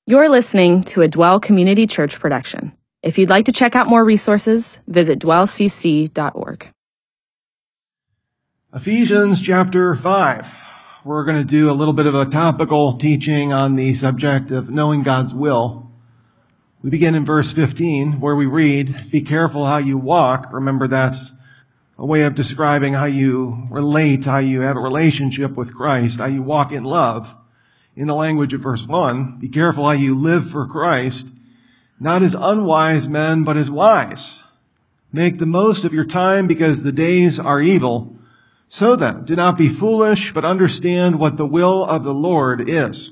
You're listening to a Dwell Community Church production. If you'd like to check out more resources, visit dwellcc.org. Ephesians chapter 5. We're going to do a little bit of a topical teaching on the subject of knowing God's will. We begin in verse 15 where we read, "Be careful how you walk." Remember, that's a way of describing how you relate, how you have a relationship with Christ, how you walk in love. In the language of verse 1, be careful how you live for Christ, not as unwise men, but as wise. Make the most of your time because the days are evil. So then, do not be foolish, but understand what the will of the Lord is.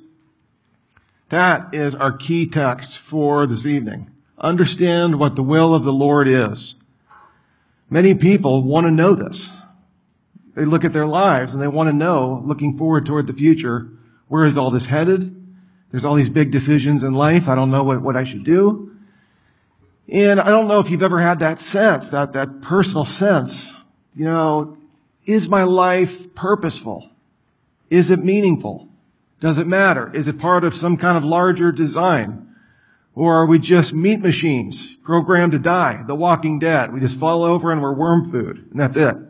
That is our key text for this evening. Understand what the will of the Lord is. Many people want to know this. They look at their lives and they want to know, looking forward toward the future, where is all this headed? There's all these big decisions in life. I don't know what I should do. And I don't know if you've ever had that sense, that personal sense. You know, is my life purposeful? Is it meaningful? Does it matter? Is it part of some kind of larger design? Or are we just meat machines, programmed to die, the Walking Dead? We just fall over and we're worm food, and that's it.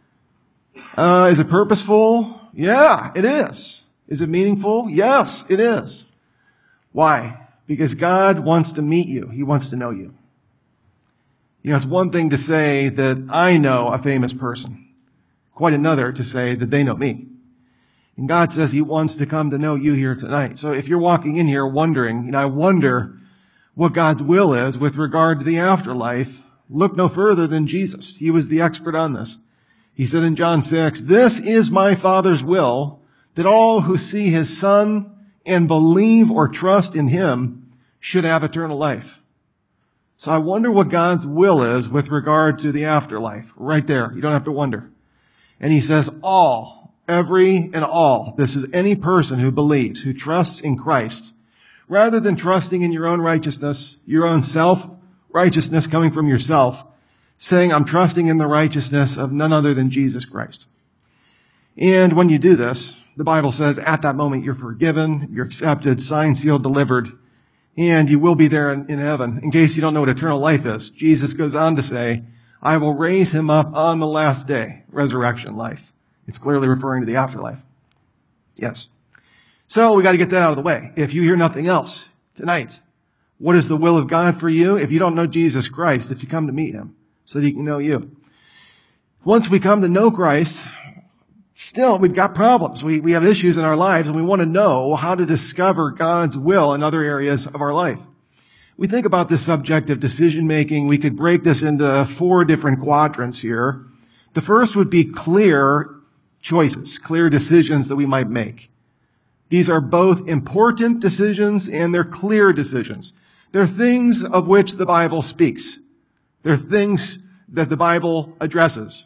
Is it purposeful? Yeah, it is. Is it meaningful? Yes, it is. Why? Because God wants to meet you. He wants to know you. You know, it's one thing to say that I know a famous person. Quite another to say that they know me. And God says He wants to come to know you here tonight. So if you're walking in here wondering, I wonder what God's will is with regard to the afterlife, look no further than Jesus. He was the expert on this. He said in John 6, "This is my Father's will, that all who see His Son and believe or trust in Him should have eternal life." So I wonder what God's will is with regard to the afterlife. Right there. You don't have to wonder. And He says all, every and all. This is any person who believes, who trusts in Christ. Rather than trusting in your own righteousness, your own self-righteousness coming from yourself, saying, I'm trusting in the righteousness of none other than Jesus Christ. And when you do this, the Bible says at that moment you're forgiven, you're accepted, signed, sealed, delivered, and you will be there in heaven. In case you don't know what eternal life is, Jesus goes on to say, I will raise him up on the last day, resurrection life. It's clearly referring to the afterlife. Yes. So we got to get that out of the way. If you hear nothing else tonight, what is the will of God for you? If you don't know Jesus Christ, it's to come to meet Him so that He can know you. Once we come to know Christ, still, we've got problems. We have issues in our lives, and we want to know how to discover God's will in other areas of our life. We think about this subject of decision-making. We could break this into 4 different quadrants here. The first would be clear choices, clear decisions that we might make. These are both important decisions and they're clear decisions. They're things of which the Bible speaks. They're things that the Bible addresses.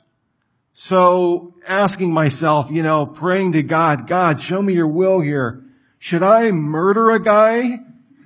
So asking myself, praying to God, God, show me your will here. Should I murder a guy?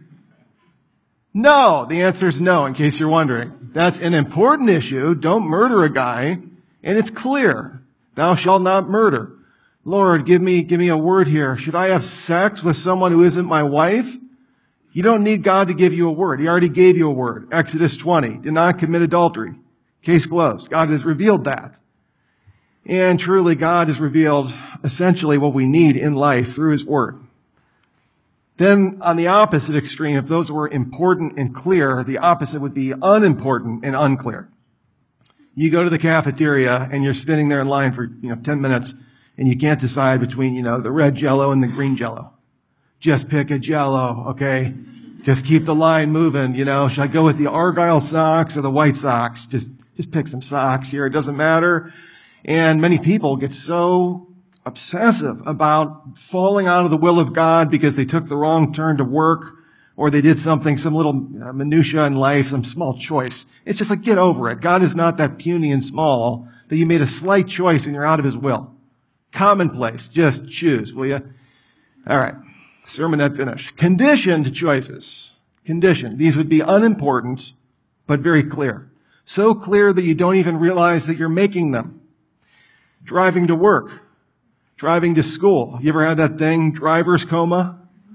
No. The answer is no, in case you're wondering. That's an important issue. Don't murder a guy. And it's clear. Thou shalt not murder. Lord, give me a word here. Should I have sex with someone who isn't my wife? You don't need God to give you a word. He already gave you a word. Exodus 20. Do not commit adultery. Case closed. God has revealed that. And truly, God has revealed essentially what we need in life through His Word. Then, on the opposite extreme, if those were important and clear, the opposite would be unimportant and unclear. You go to the cafeteria and you're sitting there in line for 10 minutes and you can't decide between the red Jell-O and the green Jell-O. Just pick a Jell-O, okay? Just keep the line moving. Should I go with the Argyle socks or the white socks? Just pick some socks here. It doesn't matter. And many people get so obsessive about falling out of the will of God because they took the wrong turn to work or they did some little minutia in life, some small choice. It's just like, get over it. God is not that puny and small that you made a slight choice and you're out of His will. Commonplace. Just choose, will you? All right. Sermonette finished. Conditioned choices. Conditioned. These would be unimportant, but very clear. So clear that you don't even realize that you're making them. Driving to work. Driving to school. You ever had that thing, driver's coma?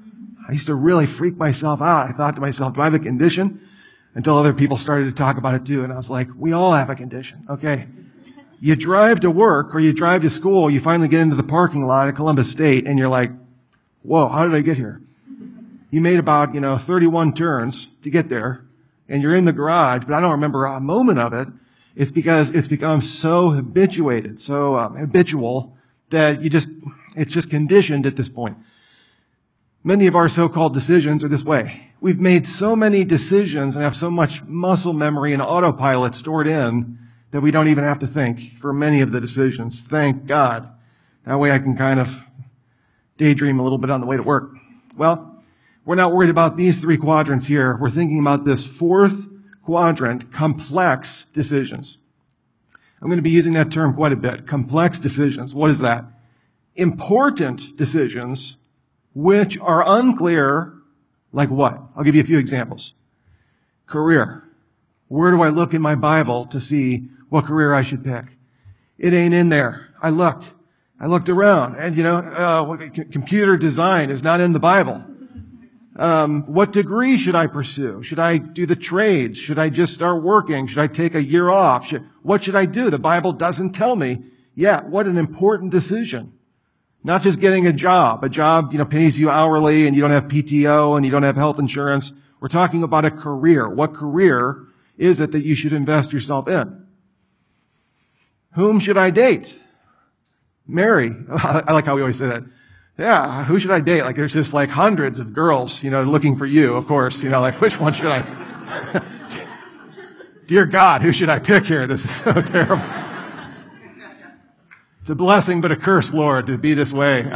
I used to really freak myself out. I thought to myself, do I have a condition? Until other people started to talk about it too. And I was like, we all have a condition. Okay. You drive to work or you drive to school, you finally get into the parking lot at Columbus State and you're like, whoa, how did I get here? You made about, 31 turns to get there and you're in the garage, but I don't remember a moment of it. It's because it's become so habituated, so habitual that it's just conditioned at this point. Many of our so-called decisions are this way. We've made so many decisions and have so much muscle memory and autopilot stored in that we don't even have to think for many of the decisions. Thank God. That way I can kind of daydream a little bit on the way to work. Well, we're not worried about these three quadrants here. We're thinking about this fourth quadrant, complex decisions. I'm going to be using that term quite a bit. Complex decisions. What is that? Important decisions which are unclear, like what? I'll give you a few examples. Career. Where do I look in my Bible to see what career I should pick? It ain't in there. I looked around, and computer design is not in the Bible. What degree should I pursue? Should I do the trades? Should I just start working? Should I take a year off? What should I do? The Bible doesn't tell me. Yeah, what an important decision. Not just getting a job. A job, pays you hourly and you don't have PTO and you don't have health insurance. We're talking about a career. What career is it that you should invest yourself in? Whom should I date? Marry. I like how we always say that. Yeah, who should I date? Like there's just like hundreds of girls, looking for you, of course. Like which one should I? Dear God, who should I pick here? This is so terrible. It's a blessing, but a curse, Lord, to be this way.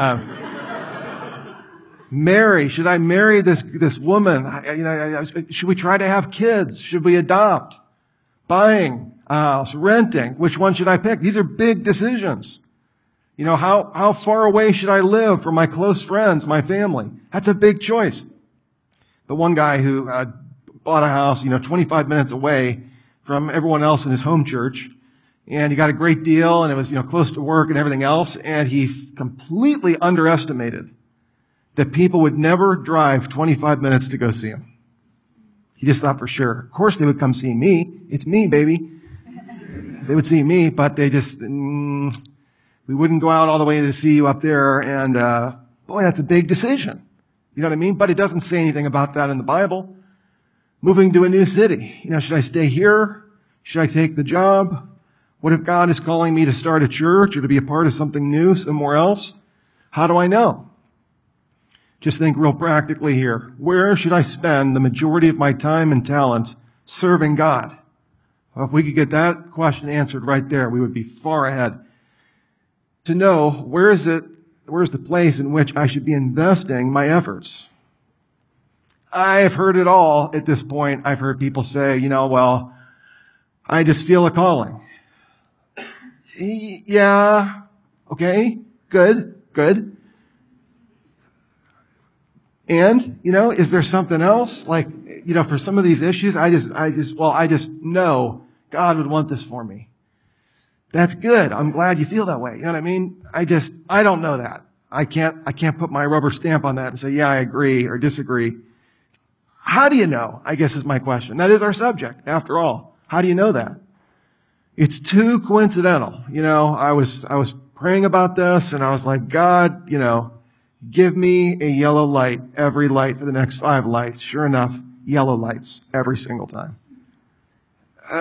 Marry. Should I marry this woman? Should we try to have kids? Should we adopt? Buying a house, renting. Which one should I pick? These are big decisions. How far away should I live from my close friends, my family? That's a big choice. The one guy who bought a house, 25 minutes away from everyone else in his home church, and he got a great deal, and it was, close to work and everything else, and he completely underestimated that people would never drive 25 minutes to go see him. He just thought for sure. Of course they would come see me. It's me, baby. They would see me, but they just, we wouldn't go out all the way to see you up there, and boy, that's a big decision. You know what I mean? But it doesn't say anything about that in the Bible. Moving to a new city. Should I stay here? Should I take the job? What if God is calling me to start a church or to be a part of something new somewhere else? How do I know? Just think real practically here. Where should I spend the majority of my time and talent serving God? Well, if we could get that question answered right there, we would be far ahead. To know where's the place in which I should be investing my efforts. I've heard it all at this point. I've heard people say, well, I just feel a calling. Yeah, okay, good. And, is there something else? Like, for some of these issues, I just know God would want this for me. That's good. I'm glad you feel that way. You know what I mean? I don't know that. I can't put my rubber stamp on that and say, yeah, I agree or disagree. How do you know? I guess is my question. That is our subject, after all. How do you know that? It's too coincidental. I was praying about this and I was like, God, give me a yellow light, every light for the next 5 lights. Sure enough, yellow lights every single time. No,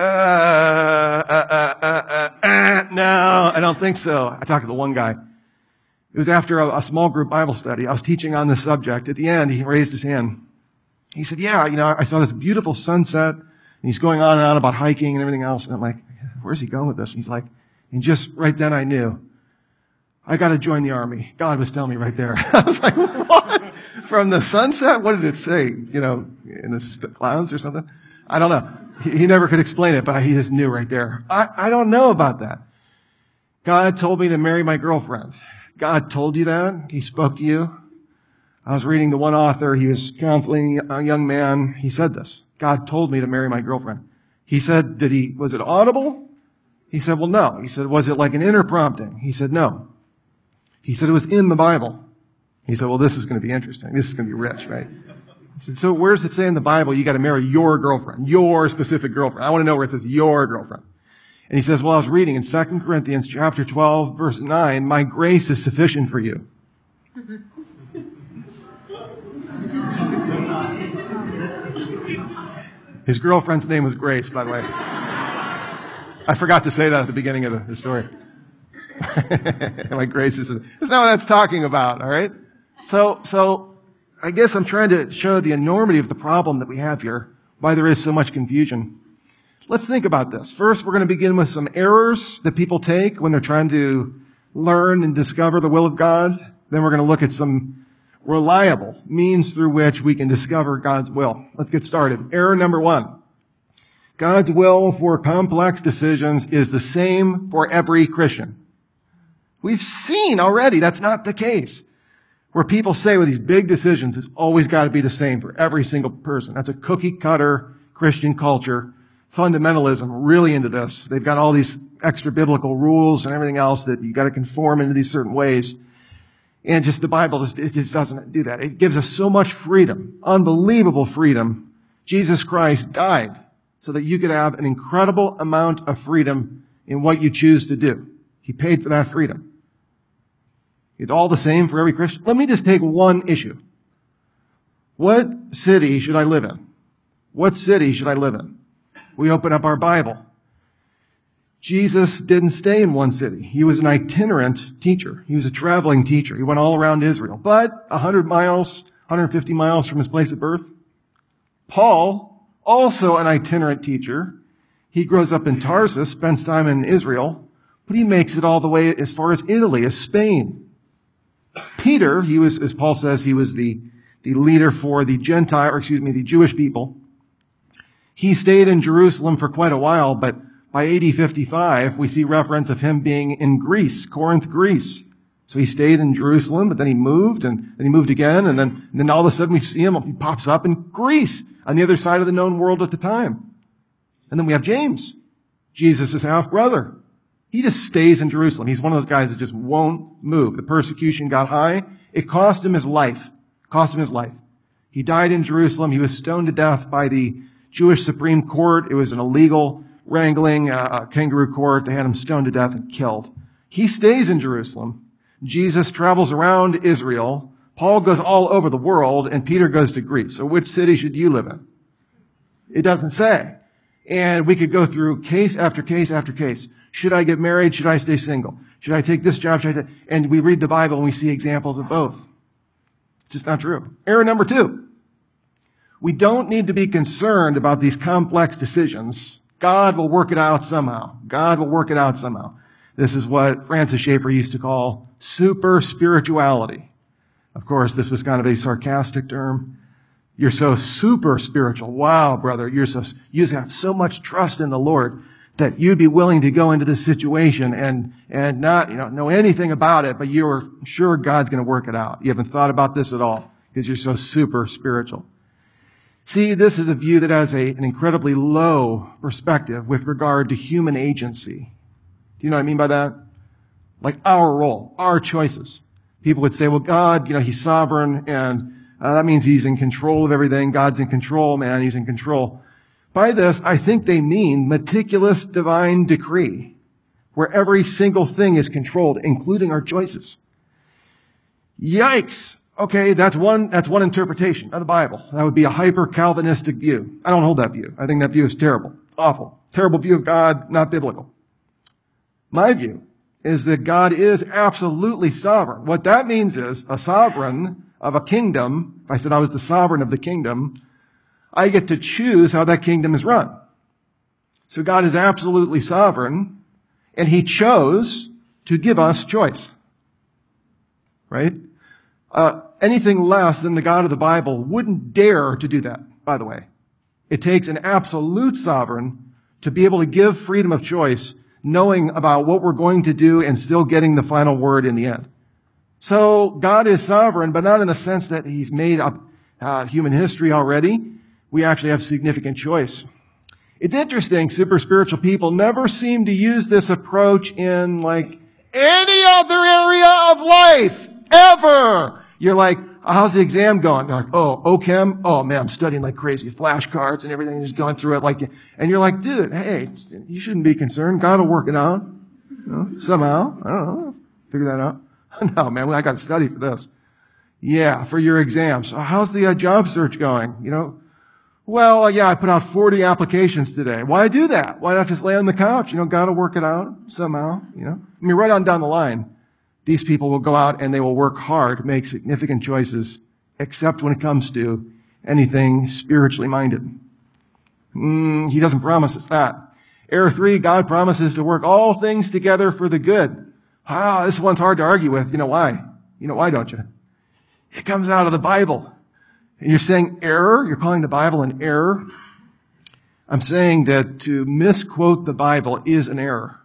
I don't think so. I talked to the one guy. It was after a small group Bible study. I was teaching on this subject. At the end, he raised his hand. He said, yeah, I saw this beautiful sunset. And he's going on and on about hiking and everything else. And I'm like, where's he going with this? And he's like, and just right then I knew. I got to join the army. God was telling me right there. I was like, what? From the sunset? What did it say? In the clouds or something? I don't know. He never could explain it, but he just knew right there. I don't know about that. God told me to marry my girlfriend. God told you that? He spoke to you? I was reading the one author. He was counseling a young man. He said this. God told me to marry my girlfriend. He said, was it audible? He said, well, no. He said, was it like an inner prompting? He said, no. He said, it was in the Bible. He said, well, this is going to be interesting. This is going to be rich, right? He said, so where does it say in the Bible you got to marry your girlfriend, your specific girlfriend? I want to know where it says your girlfriend. And he says, well, I was reading in 2 Corinthians chapter 12, verse 9, my grace is sufficient for you. His girlfriend's name was Grace, by the way. I forgot to say that at the beginning of the story. My grace is, that's not what that's talking about, all right? So I guess I'm trying to show the enormity of the problem that we have here, why there is so much confusion. Let's think about this. First, we're going to begin with some errors that people take when they're trying to learn and discover the will of God. Then we're going to look at some reliable means through which we can discover God's will. Let's get started. Error number 1. God's will for complex decisions is the same for every Christian. We've seen already that's not the case. Where people say with these big decisions, it's always got to be the same for every single person. That's a cookie cutter Christian culture. Fundamentalism really into this. They've got all these extra biblical rules and everything else that you got to conform into these certain ways. And just the Bible, it just doesn't do that. It gives us so much freedom, unbelievable freedom. Jesus Christ died so that you could have an incredible amount of freedom in what you choose to do. He paid for that freedom. It's all the same for every Christian. Let me just take one issue. What city should I live in? What city should I live in? We open up our Bible. Jesus didn't stay in one city. He was an itinerant teacher. He was a traveling teacher. He went all around Israel. But 100 miles, 150 miles from his place of birth. Paul, also an itinerant teacher. He grows up in Tarsus, spends time in Israel, but he makes it all the way as far as Italy, as Spain. Peter, he was, as Paul says, he was the leader for the the Jewish people. He stayed in Jerusalem for quite a while, but by AD 55, we see reference of him being in Greece, Corinth, Greece. So he stayed in Jerusalem, but then he moved, and then he moved again, and then all of a sudden we see him, he pops up in Greece, on the other side of the known world at the time. And then we have James, Jesus' half-brother. He just stays in Jerusalem. He's one of those guys that just won't move. The persecution got high. It cost him his life. He died in Jerusalem. He was stoned to death by the Jewish Supreme Court. It was an illegal wrangling, kangaroo court. They had him stoned to death and killed. He stays in Jerusalem. Jesus travels around Israel. Paul goes all over the world, and Peter goes to Greece. So which city should you live in? It doesn't say. And we could go through case after case after case. Should I get married? Should I stay single? Should I take this job? And we read the Bible and we see examples of both. It's just not true. Error number 2. We don't need to be concerned about these complex decisions. God will work it out somehow. This is what Francis Schaeffer used to call super spirituality. Of course, this was kind of a sarcastic term. You're so super spiritual. Wow, brother, you have so much trust in the Lord that you'd be willing to go into this situation and not, know anything about it, but you're sure God's going to work it out. You haven't thought about this at all because you're so super spiritual. See, this is a view that has an incredibly low perspective with regard to human agency. Do you know what I mean by that? Like our role, our choices. People would say, well, God, He's sovereign, and that means He's in control of everything. God's in control, man. He's in control. By this, I think they mean meticulous divine decree, where every single thing is controlled, including our choices. Yikes! Okay, that's one interpretation of the Bible. That would be a hyper-Calvinistic view. I don't hold that view. I think that view is terrible. Awful. Terrible view of God, not biblical. My view is that God is absolutely sovereign. What that means is a sovereign of a kingdom. If I said I was the sovereign of the kingdom, I get to choose how that kingdom is run. So God is absolutely sovereign, and He chose to give us choice. Right? Anything less than the God of the Bible wouldn't dare to do that, by the way. It takes an absolute sovereign to be able to give freedom of choice, knowing about what we're going to do and still getting the final word in the end. So God is sovereign, but not in the sense that He's made up human history already. We actually have significant choice. It's interesting, super spiritual people never seem to use this approach in like any other area of life, ever. You're like, how's the exam going? They're like, oh, OChem? Oh man, I'm studying like crazy, flashcards and everything, just going through it like, and you're like, dude, hey, you shouldn't be concerned. God will work it out. You know, somehow. I don't know. Figure that out. No, man, I got to study for this. Yeah, for your exams. How's the job search going? You know, well, yeah, I put out 40 applications today. Why do that? Why not just lay on the couch? You know, God will work it out somehow, you know. I mean, right on down the line, these people will go out and they will work hard, make significant choices, except when it comes to anything spiritually minded. He doesn't promise us that. Error 3, God promises to work all things together for the good. Ah, this one's hard to argue with. You know why? You know why, don't you? It comes out of the Bible. And you're saying error? You're calling the Bible an error? I'm saying that to misquote the Bible is an error.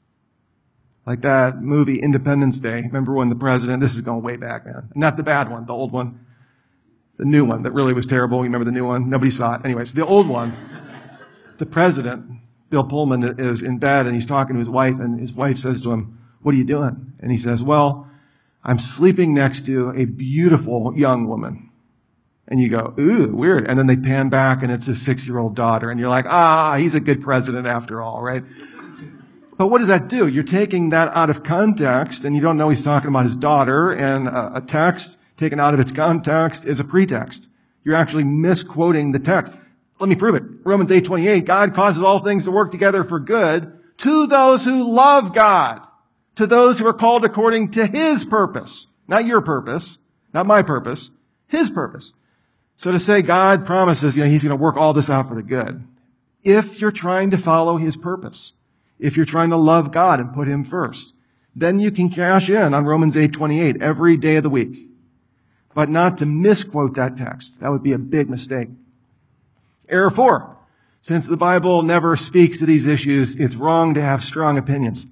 Like that movie Independence Day. Remember when the president, this is going way back, man. Not the bad one, the old one. The new one that really was terrible. You remember the new one? Nobody saw it. Anyways, the old one, the president, Bill Pullman, is in bed and he's talking to his wife, and his wife says to him, "What are you doing?" And he says, "Well, I'm sleeping next to a beautiful young woman." And you go, ooh, weird. And then they pan back and it's his 6-year-old daughter. And you're like, he's a good president after all, right? But what does that do? You're taking that out of context, and you don't know he's talking about his daughter, and a text taken out of its context is a pretext. You're actually misquoting the text. Let me prove it. Romans 8:28, God causes all things to work together for good to those who love God, to those who are called according to His purpose. Not your purpose, not my purpose, His purpose. So to say God promises, He's going to work all this out for the good. If you're trying to follow His purpose, if you're trying to love God and put Him first, then you can cash in on Romans 8:28 every day of the week. But not to misquote that text. That would be a big mistake. Error 4. Since the Bible never speaks to these issues, it's wrong to have strong opinions.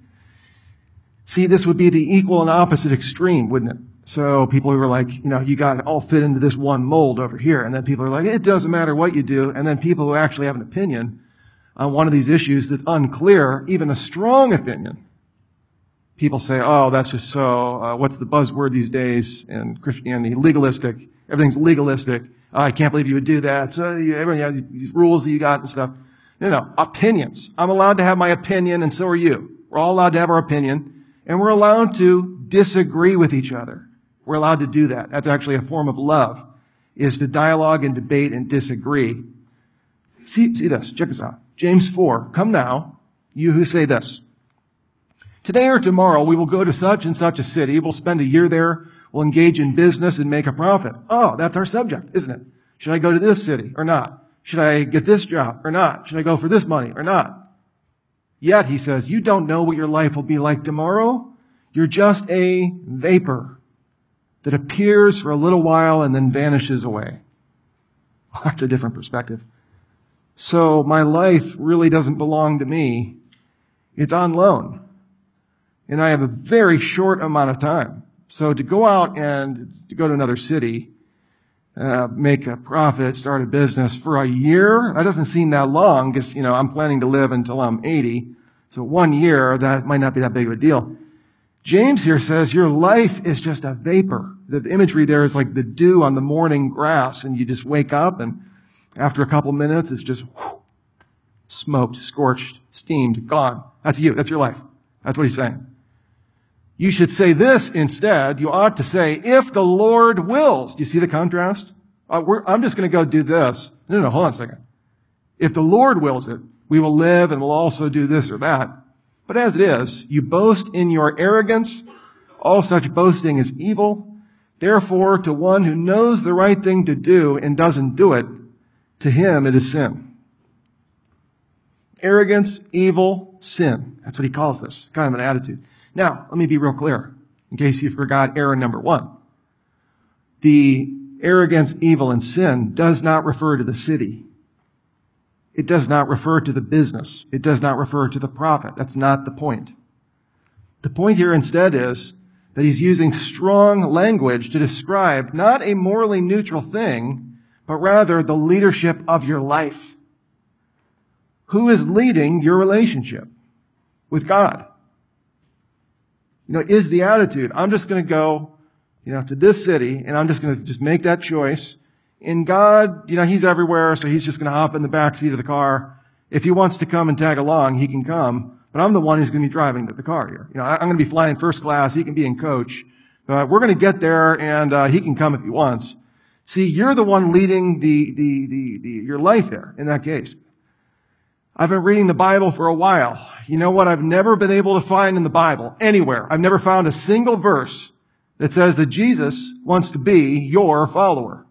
See, this would be the equal and opposite extreme, wouldn't it? So people who are like, you got to all fit into this one mold over here. And then people are like, it doesn't matter what you do. And then people who actually have an opinion on one of these issues that's unclear, even a strong opinion, people say, oh, that's just so, what's the buzzword these days in Christianity? Legalistic. Everything's legalistic. I can't believe you would do that. So everyone has these rules that you got and stuff. No, opinions. I'm allowed to have my opinion, and so are you. We're all allowed to have our opinion, and we're allowed to disagree with each other. We're allowed to do that. That's actually a form of love, is to dialogue and debate and disagree. See this. Check this out. James 4. Come now, you who say this. Today or tomorrow we will go to such and such a city. We'll spend a year there. We'll engage in business and make a profit. Oh, that's our subject, isn't it? Should I go to this city or not? Should I get this job or not? Should I go for this money or not? Yet, he says, you don't know what your life will be like tomorrow. You're just a vapor that appears for a little while and then vanishes away. Well, that's a different perspective. So my life really doesn't belong to me. It's on loan. And I have a very short amount of time. So to go out and to go to another city, make a profit, start a business for a year, that doesn't seem that long because, I'm planning to live until I'm 80. So 1 year, that might not be that big of a deal. James here says your life is just a vapor. The imagery there is like the dew on the morning grass, and you just wake up, and after a couple minutes, it's just smoked, scorched, steamed, gone. That's you. That's your life. That's what he's saying. You should say this instead. You ought to say, if the Lord wills. Do you see the contrast? I'm just going to go do this. No, hold on a second. If the Lord wills it, we will live and we'll also do this or that. But as it is, you boast in your arrogance. All such boasting is evil. Therefore, to one who knows the right thing to do and doesn't do it, to him it is sin. Arrogance, evil, sin. That's what he calls this. Kind of an attitude. Now, let me be real clear, in case you forgot error number 1. The arrogance, evil, and sin does not refer to the city. It does not refer to the business. It does not refer to the profit. That's not the point. The point here instead is that he's using strong language to describe not a morally neutral thing, but rather the leadership of your life. Who is leading your relationship with God? Is the attitude, I'm just going to go, to this city, and I'm just going to just make that choice. And God, He's everywhere, so He's just going to hop in the back seat of the car. If He wants to come and tag along, He can come. But I'm the one who's going to be driving the car here. I'm going to be flying first class. He can be in coach. But we're going to get there, and He can come if He wants. See, you're the one leading your life there in that case. I've been reading the Bible for a while. You know what I've never been able to find in the Bible anywhere? I've never found a single verse that says that Jesus wants to be your follower.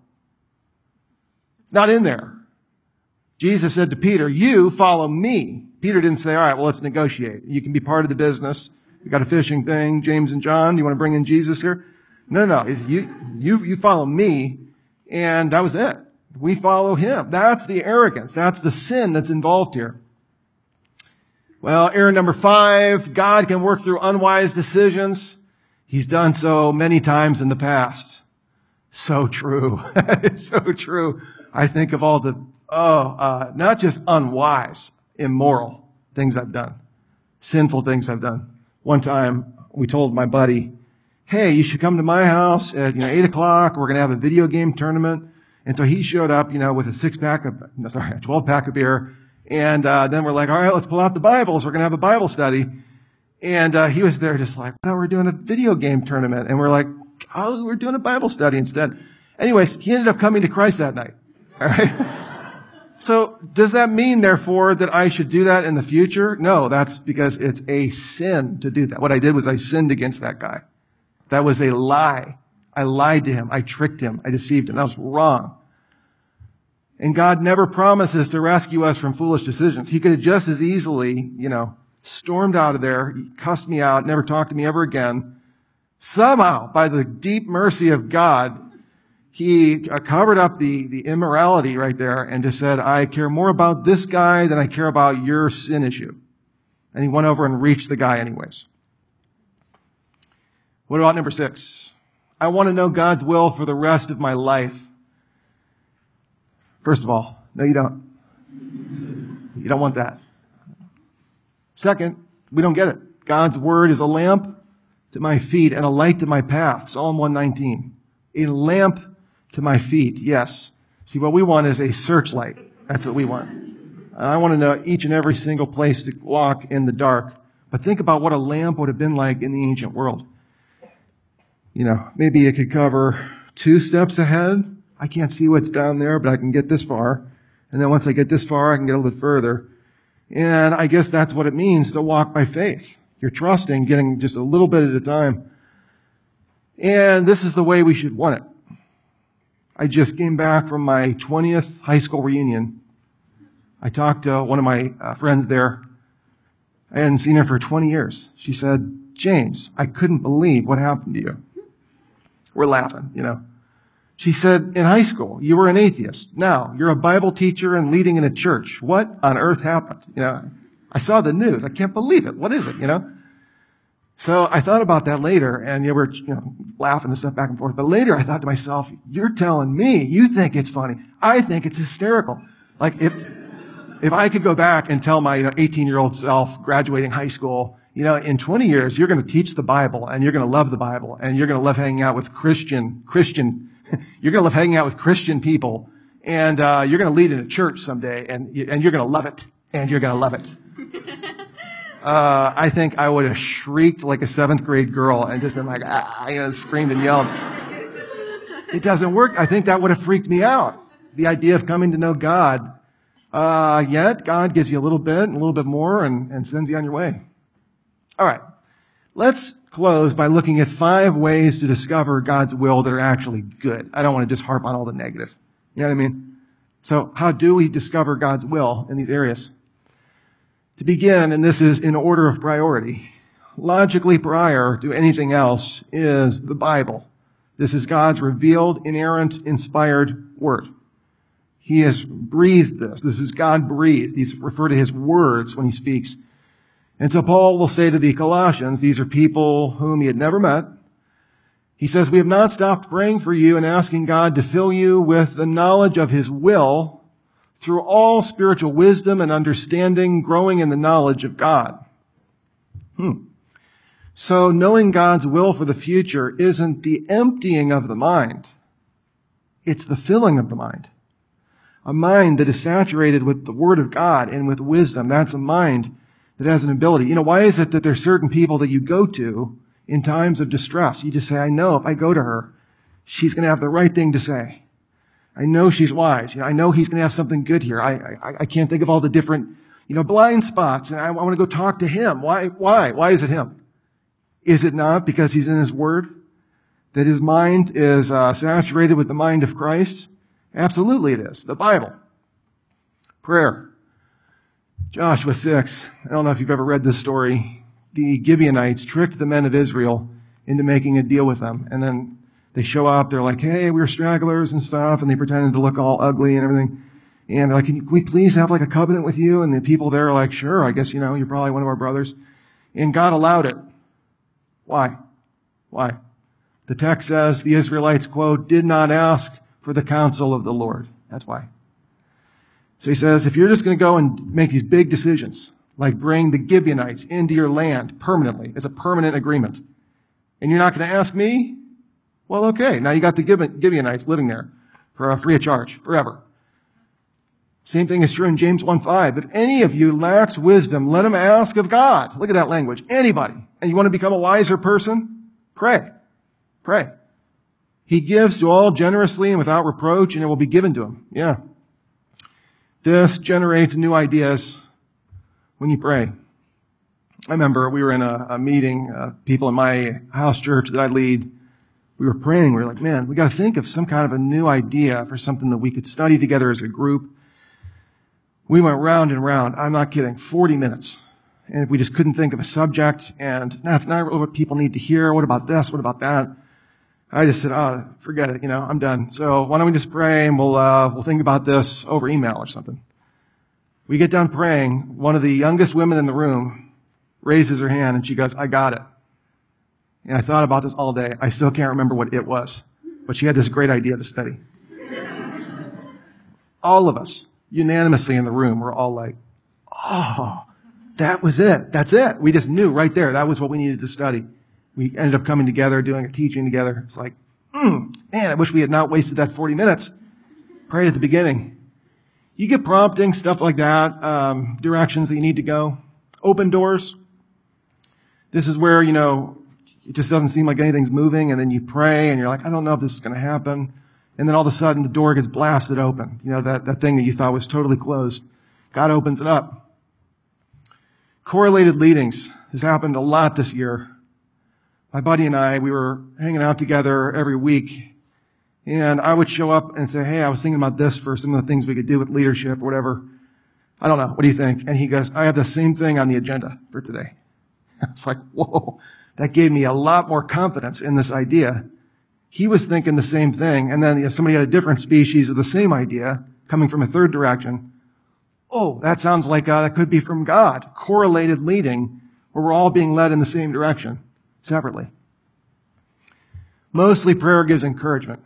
It's not in there. Jesus said to Peter, you follow me. Peter didn't say, all right, well, let's negotiate. You can be part of the business. We got a fishing thing. James and John, do you want to bring in Jesus here? No. You follow me. And that was it. We follow Him. That's the arrogance. That's the sin that's involved here. Well, error number 5, God can work through unwise decisions. He's done so many times in the past. So true. It's so true. I think of all the, not just unwise, immoral things I've done. Sinful things I've done. One time, we told my buddy, hey, you should come to my house at 8 o'clock. We're going to have a video game tournament. And so he showed up, with a 12-pack of beer. And then we're like, all right, let's pull out the Bibles. We're going to have a Bible study. And he was there just like, no, we're doing a video game tournament. And we're like, oh, we're doing a Bible study instead. Anyways, he ended up coming to Christ that night. All right. So does that mean, therefore, that I should do that in the future? No, that's because it's a sin to do that. What I did was I sinned against that guy. That was a lie. I lied to him. I tricked him. I deceived him. That was wrong. And God never promises to rescue us from foolish decisions. He could have just as easily, stormed out of there, cussed me out, never talked to me ever again. Somehow, by the deep mercy of God, He covered up the immorality right there and just said, I care more about this guy than I care about your sin issue. And He went over and reached the guy anyways. What about number 6? I want to know God's will for the rest of my life. First of all, no, you don't. You don't want that. Second, we don't get it. God's word is a lamp to my feet and a light to my path. Psalm 119. A lamp to my feet, yes. See, what we want is a searchlight. That's what we want. And I want to know each and every single place to walk in the dark. But think about what a lamp would have been like in the ancient world. Maybe it could cover 2 steps ahead. I can't see what's down there, but I can get this far. And then once I get this far, I can get a little bit further. And I guess that's what it means to walk by faith. You're trusting, getting just a little bit at a time. And this is the way we should want it. I just came back from my 20th high school reunion. I talked to one of my friends there. I hadn't seen her for 20 years. She said, James, I couldn't believe what happened to you. We're laughing, She said, in high school, you were an atheist. Now, you're a Bible teacher and leading in a church. What on earth happened? I saw the news. I can't believe it. What is it, So I thought about that later, and we're laughing and stuff back and forth. But later I thought to myself, you're telling me you think it's funny. I think it's hysterical. Like if I could go back and tell my 18-year-old self graduating high school, in 20 years, you're going to teach the Bible, and you're going to love the Bible, and you're going to love hanging out with Christian, you're going to love hanging out with Christian people, and you're going to lead in a church someday, and you're going to love it, and you're going to love it. I think I would have shrieked like a 7th grade girl and just been like, screamed and yelled. It doesn't work. I think that would have freaked me out. The idea of coming to know God. Yet God gives you a little bit and a little bit more and sends you on your way. All right. Let's close by looking at 5 ways to discover God's will that are actually good. I don't want to just harp on all the negative. You know what I mean? So how do we discover God's will in these areas? To begin, and this is in order of priority, logically prior to anything else is the Bible. This is God's revealed, inerrant, inspired word. He has breathed this. This is God breathed. He's referred to His words when He speaks. And so Paul will say to the Colossians, these are people whom he had never met. He says, we have not stopped praying for you and asking God to fill you with the knowledge of His will through all spiritual wisdom and understanding, growing in the knowledge of God. So knowing God's will for the future isn't the emptying of the mind. It's the filling of the mind. A mind that is saturated with the Word of God and with wisdom. That's a mind that has an ability. Why is it that there's certain people that you go to in times of distress? You just say, I know if I go to her, she's going to have the right thing to say. I know she's wise. I know he's going to have something good here. I can't think of all the different, blind spots, and I want to go talk to him. Why? Why is it him? Is it not because he's in his Word? That his mind is saturated with the mind of Christ? Absolutely it is. The Bible. Prayer. Joshua 6. I don't know if you've ever read this story. The Gibeonites tricked the men of Israel into making a deal with them. And then they show up. They're like, hey, we're stragglers and stuff. And they pretended to look all ugly and everything. And they're like, can we please have like a covenant with you? And the people there are like, sure, I guess, you're probably one of our brothers. And God allowed it. Why? Why? The text says the Israelites, quote, did not ask for the counsel of the Lord. That's why. So he says, if you're just going to go and make these big decisions, like bring the Gibeonites into your land permanently, as a permanent agreement, and you're not going to ask me, well, okay, now you got the Gibeonites living there for free of charge, forever. Same thing is true in James 1:5. If any of you lacks wisdom, let him ask of God. Look at that language. Anybody. And you want to become a wiser person? Pray. Pray. He gives to all generously and without reproach, and it will be given to him. Yeah. This generates new ideas when you pray. I remember we were in a meeting, people in my house church that I lead. We were praying. We were like, man, we got to think of some kind of a new idea for something that we could study together as a group. We went round and round. I'm not kidding. 40 minutes. And we just couldn't think of a subject. And that's not what people need to hear. What about this? What about that? I just said, forget it. I'm done. So why don't we just pray and we'll think about this over email or something. We get done praying. One of the youngest women in the room raises her hand and she goes, I got it. And I thought about this all day. I still can't remember what it was. But she had this great idea to study. All of us, unanimously in the room, were all like, oh, that was it. That's it. We just knew right there. That was what we needed to study. We ended up coming together, doing a teaching together. It's like, man, I wish we had not wasted that 40 minutes right at the beginning. You get prompting, stuff like that, directions that you need to go. Open doors. This is where, it just doesn't seem like anything's moving, and then you pray, and you're like, I don't know if this is going to happen. And then all of a sudden, the door gets blasted open. That thing that you thought was totally closed. God opens it up. Correlated leadings has happened a lot this year. My buddy and I, we were hanging out together every week, and I would show up and say, hey, I was thinking about this for some of the things we could do with leadership or whatever. I don't know. What do you think? And he goes, I have the same thing on the agenda for today. I was like, whoa, that gave me a lot more confidence in this idea. He was thinking the same thing, and then somebody had a different species of the same idea coming from a third direction. Oh, that sounds like that could be from God. Correlated leading, where we're all being led in the same direction, separately. Mostly prayer gives encouragement.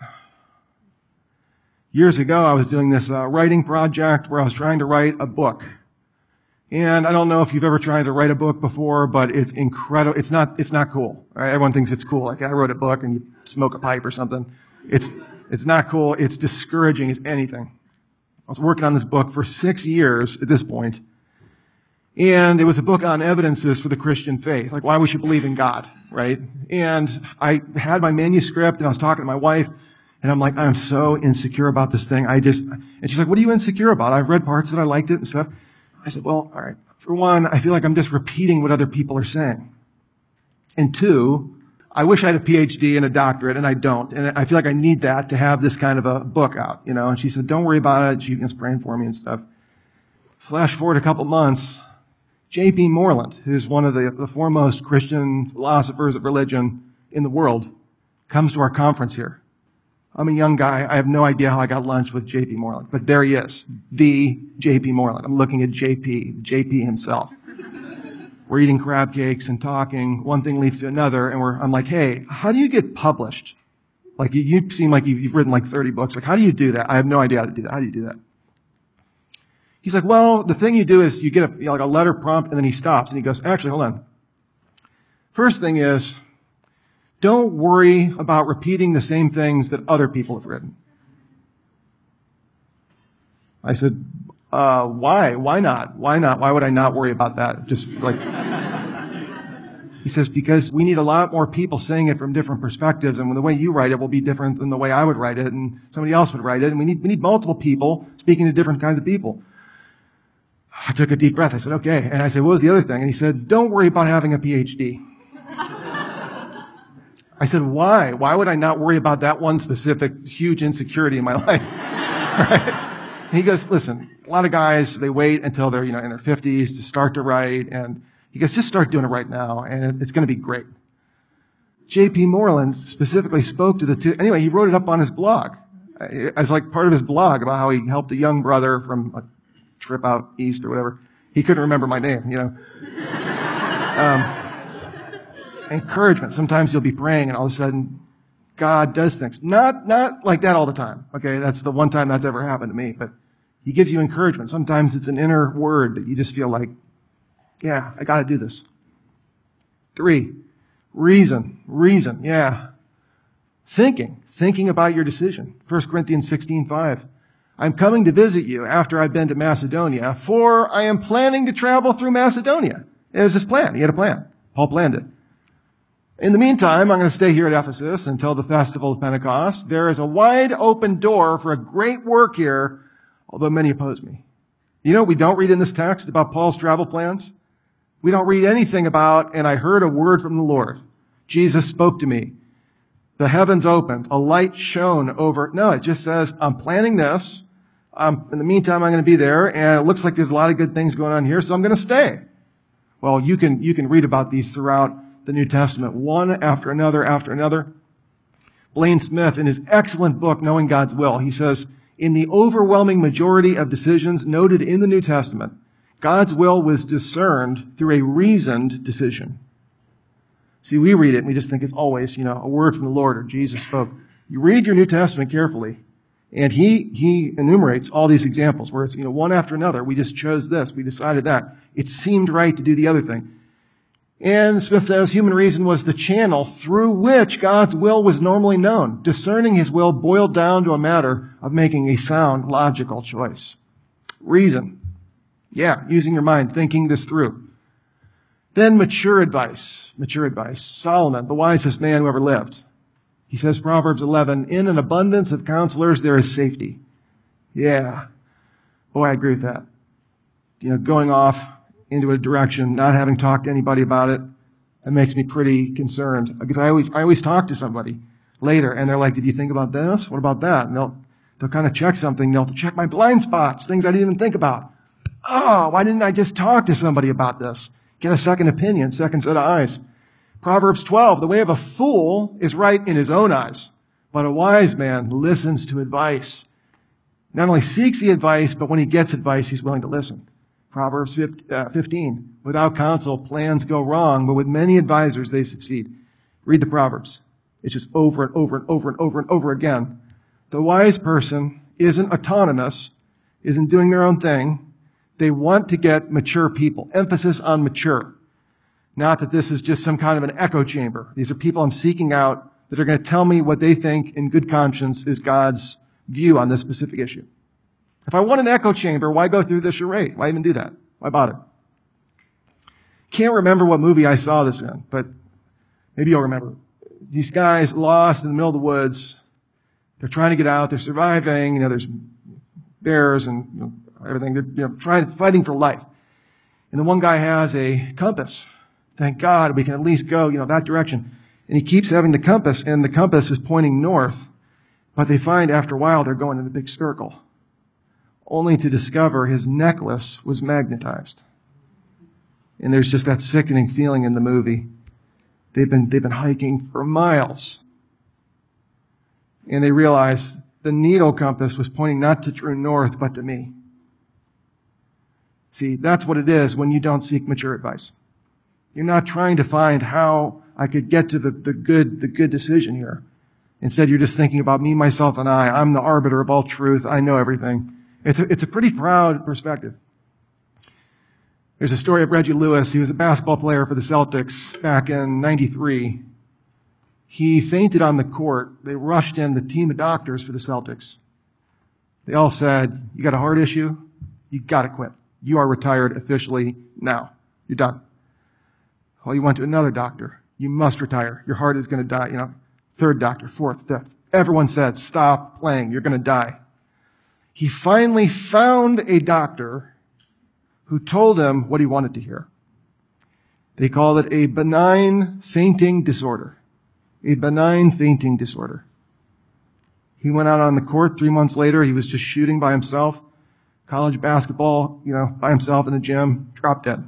Years ago, I was doing this writing project where I was trying to write a book. And I don't know if you've ever tried to write a book before, but it's incredible. It's not cool. Right? Everyone thinks it's cool. Like I wrote a book and you smoke a pipe or something. It's not cool. It's discouraging as anything. I was working on this book for 6 years at this point. And it was a book on evidences for the Christian faith, like why we should believe in God, right? And I had my manuscript and I was talking to my wife and I'm like, I'm so insecure about this thing. And she's like, what are you insecure about? I've read parts of it. I liked it and stuff. I said, well, all right. For one, I feel like I'm just repeating what other people are saying. And two, I wish I had a PhD and a doctorate, and I don't. And I feel like I need that to have this kind of a book out, And she said, don't worry about it. She was praying for me and stuff. Flash forward a couple months, J.P. Moreland, who's one of the foremost Christian philosophers of religion in the world, comes to our conference here. I'm a young guy. I have no idea how I got lunch with J.P. Moreland, but there he is, the J.P. Moreland. I'm looking at J.P. himself. We're eating crab cakes and talking. One thing leads to another, and I'm like, hey, how do you get published? Like, you seem like you've written like 30 books. Like, how do you do that? I have no idea how to do that. How do you do that? He's like, well, the thing you do is you get a letter prompt, and then he stops, and he goes, actually, hold on. First thing is, don't worry about repeating the same things that other people have written. I said, why? Why not? Why not? Why would I not worry about that? Just like, he says, because we need a lot more people saying it from different perspectives, and the way you write it will be different than the way I would write it, and somebody else would write it, and we need multiple people speaking to different kinds of people. I took a deep breath. I said, okay. And I said, what was the other thing? And he said, don't worry about having a PhD. I said, why? Why would I not worry about that one specific huge insecurity in my life? Right? And he goes, listen, a lot of guys, they wait until they're, in their 50s to start to write, and he goes, just start doing it right now, and it's going to be great. J.P. Moreland specifically spoke to the two. Anyway, he wrote it up on his blog as like part of his blog about how he helped a young brother from a trip out east or whatever. He couldn't remember my name, Encouragement. Sometimes you'll be praying and all of a sudden God does things. Not like that all the time. Okay, that's the one time that's ever happened to me. But he gives you encouragement. Sometimes it's an inner word that you just feel like, yeah, I got to do this. 3, reason. Yeah. Thinking about your decision. 1 Corinthians 16:5. I'm coming to visit you after I've been to Macedonia, for I am planning to travel through Macedonia. It was his plan. He had a plan. Paul planned it. In the meantime, I'm going to stay here at Ephesus until the festival of Pentecost. There is a wide open door for a great work here, although many oppose me. We don't read in this text about Paul's travel plans. We don't read anything about, and I heard a word from the Lord. Jesus spoke to me. The heavens opened. A light shone over. No, it just says, I'm planning this. In the meantime, I'm going to be there, and it looks like there's a lot of good things going on here, so I'm going to stay. Well, you can read about these throughout the New Testament, one after another. Blaine Smith, in his excellent book, Knowing God's Will, he says, in the overwhelming majority of decisions noted in the New Testament, God's will was discerned through a reasoned decision. See, we read it and we just think it's always, a word from the Lord or Jesus spoke. You read your New Testament carefully, and he enumerates all these examples where it's, one after another. We just chose this. We decided that. It seemed right to do the other thing. And Smith says human reason was the channel through which God's will was normally known. Discerning his will boiled down to a matter of making a sound, logical choice. Reason. Yeah, using your mind, thinking this through. Then mature advice. Solomon, the wisest man who ever lived. He says, Proverbs 11, in an abundance of counselors there is safety. Yeah. Boy, I agree with that. Going off into a direction, not having talked to anybody about it, that makes me pretty concerned. Because I always talk to somebody later, and they're like, did you think about this? What about that? And they'll kind of check something. They'll check my blind spots, things I didn't even think about. Oh, why didn't I just talk to somebody about this? Get a second opinion, second set of eyes. Proverbs 12, the way of a fool is right in his own eyes, but a wise man listens to advice. Not only seeks the advice, but when he gets advice, he's willing to listen. Proverbs 15, without counsel, plans go wrong, but with many advisors, they succeed. Read the Proverbs. It's just over and over and over and over and over again. The wise person isn't autonomous, isn't doing their own thing. They want to get mature people. Emphasis on mature. Not that this is just some kind of an echo chamber. These are people I'm seeking out that are going to tell me what they think in good conscience is God's view on this specific issue. If I want an echo chamber, why go through the charade? Why even do that? Why bother? Can't remember what movie I saw this in, but maybe you'll remember. These guys lost in the middle of the woods. They're trying to get out. They're surviving. There's bears and everything. They're fighting for life. And the one guy has a compass. Thank God we can at least go, that direction. And he keeps having the compass, and the compass is pointing north. But they find after a while they're going in a big circle, only to discover his necklace was magnetized. And there's just that sickening feeling in the movie. They've been hiking for miles. And they realize the needle compass was pointing not to true north, but to me. See, that's what it is when you don't seek mature advice. You're not trying to find how I could get to the good decision here. Instead, you're just thinking about me, myself, and I. I'm the arbiter of all truth. I know everything. It's a pretty proud perspective. There's a story of Reggie Lewis. He was a basketball player for the Celtics back in '93. He fainted on the court. They rushed in the team of doctors for the Celtics. They all said, "You got a heart issue? You got to quit. You are retired officially now. You're done." Well, you went to another doctor. "You must retire. Your heart is going to die." Third doctor, fourth, fifth. Everyone said, "Stop playing. You're going to die." He finally found a doctor who told him what he wanted to hear. They called it a benign fainting disorder. A benign fainting disorder. He went out on the court 3 months later. He was just shooting by himself, college basketball, by himself in the gym, dropped dead.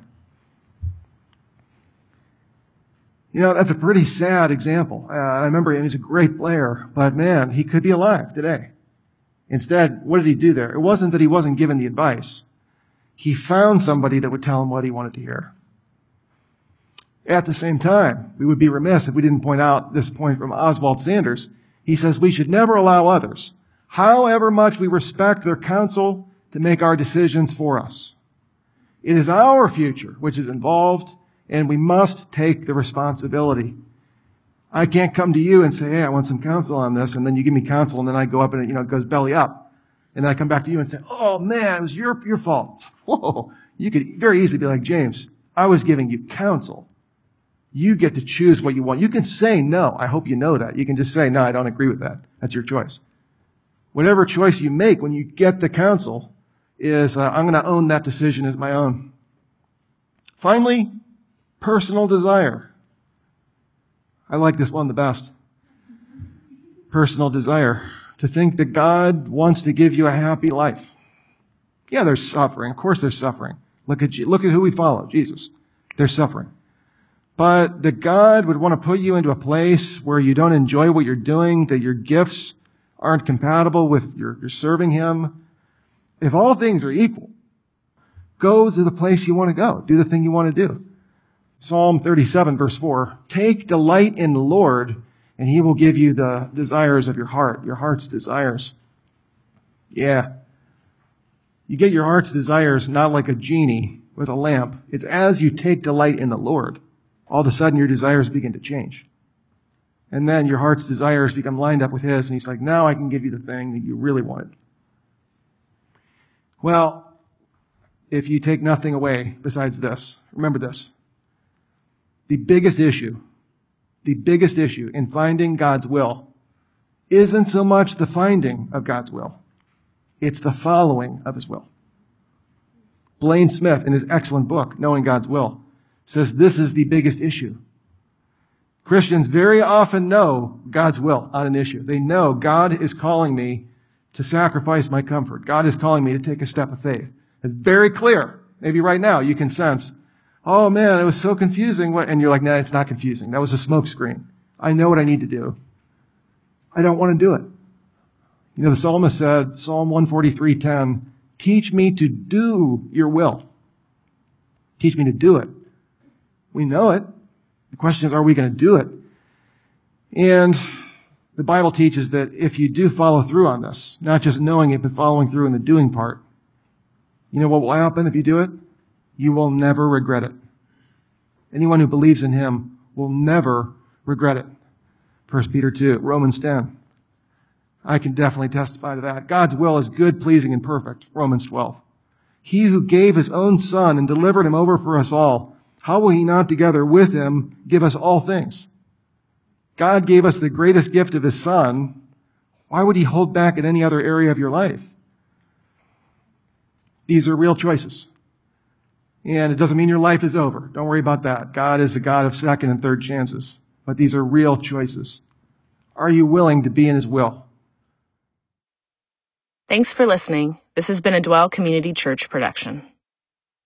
That's a pretty sad example. I remember him. He was a great player, but man, he could be alive today. Instead, what did he do there? It wasn't that he wasn't given the advice. He found somebody that would tell him what he wanted to hear. At the same time, we would be remiss if we didn't point out this point from Oswald Sanders. He says we should never allow others, however much we respect their counsel, to make our decisions for us. It is our future which is involved, and we must take the responsibility. I can't come to you and say, "Hey, I want some counsel on this," and then you give me counsel, and then I go up and it goes belly up. And then I come back to you and say, "Oh man, it was your fault." Whoa. You could very easily be like, "James, I was giving you counsel. You get to choose what you want." You can say no. I hope you know that. You can just say, "No, I don't agree with that." That's your choice. Whatever choice you make when you get the counsel is, I'm going to own that decision as my own. Finally, personal desire. I like this one the best. Personal desire. To think that God wants to give you a happy life. Yeah, there's suffering. Of course there's suffering. Look at who we follow, Jesus. There's suffering. But that God would want to put you into a place where you don't enjoy what you're doing, that your gifts aren't compatible with your serving Him. If all things are equal, go to the place you want to go. Do the thing you want to do. Psalm 37, verse 4, "Take delight in the Lord, and He will give you the desires of your heart's desires." Yeah. You get your heart's desires not like a genie with a lamp. It's as you take delight in the Lord, all of a sudden your desires begin to change. And then your heart's desires become lined up with His, and He's like, "Now I can give you the thing that you really wanted." Well, if you take nothing away besides this, remember this. The biggest issue in finding God's will isn't so much the finding of God's will. It's the following of His will. Blaine Smith, in his excellent book, Knowing God's Will, says this is the biggest issue. Christians very often know God's will on an issue. They know God is calling me to sacrifice my comfort. God is calling me to take a step of faith. It's very clear. Maybe right now you can sense, "Oh man, it was so confusing." And you're like, "Nah, it's not confusing. That was a smoke screen. I know what I need to do. I don't want to do it." The psalmist said, Psalm 143:10, "Teach me to do your will." Teach me to do it. We know it. The question is, are we going to do it? And the Bible teaches that if you do follow through on this, not just knowing it, but following through in the doing part, you know what will happen if you do it? You will never regret it. Anyone who believes in Him will never regret it. 1 Peter 2, Romans 10. I can definitely testify to that. God's will is good, pleasing, and perfect. Romans 12. He who gave His own Son and delivered Him over for us all, how will He not together with Him give us all things? God gave us the greatest gift of His Son. Why would He hold back in any other area of your life? These are real choices. And it doesn't mean your life is over. Don't worry about that. God is a God of second and third chances. But these are real choices. Are you willing to be in His will? Thanks for listening. This has been a Dwell Community Church production.